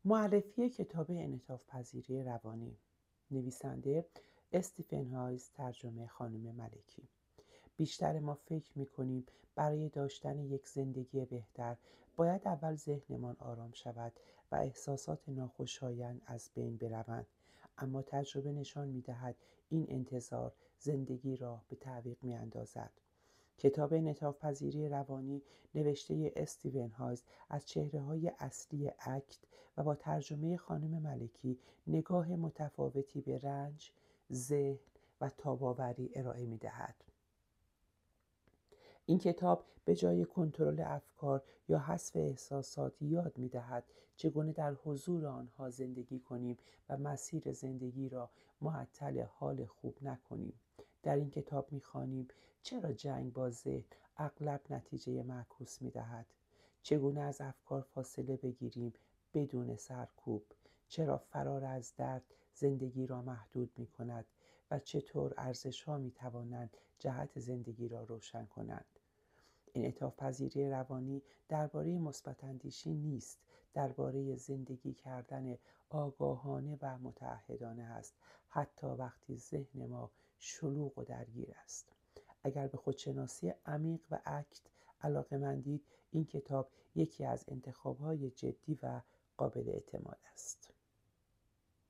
معرفی کتاب انعطاف پذیری روانی، نویسنده استیفن هایز، ترجمه خانم ملکی. بیشتر ما فکر می‌کنیم برای داشتن یک زندگی بهتر باید اول ذهنمان آرام شود و احساسات ناخوشایند از بین بروند، اما تجربه نشان می‌دهد این انتظار زندگی را به تعویق می‌اندازد. کتاب انعطاف پذیری روانی نوشته استیون هایز از چهره‌های اصلی اکت و با ترجمه خانم ملکی نگاه متفاوتی به رنج، ذهن و تاب‌آوری ارائه می‌دهد. این کتاب به جای کنترل افکار یا حذف احساسات یاد می‌دهد چگونه در حضور آنها زندگی کنیم و مسیر زندگی را معطل حال خوب نکنیم. در این کتاب می‌خوانیم چرا جنگ با ذهن اغلب نتیجه معکوس می‌دهد، چگونه از افکار فاصله بگیریم بدون سرکوب، چرا فرار از درد زندگی را محدود می‌کند و چطور ارزش‌ها می‌توانند جهت زندگی را روشن کنند. انعطاف پذیری روانی درباره مثبت اندیشی نیست، درباره زندگی کردن آگاهانه و متعهدانه است، حتی وقتی ذهن ما شلوغ و درگیر است. اگر به خودشناسی عمیق و اکت علاقه‌مندید، این کتاب یکی از انتخاب‌های جدی و قابل اعتماد است.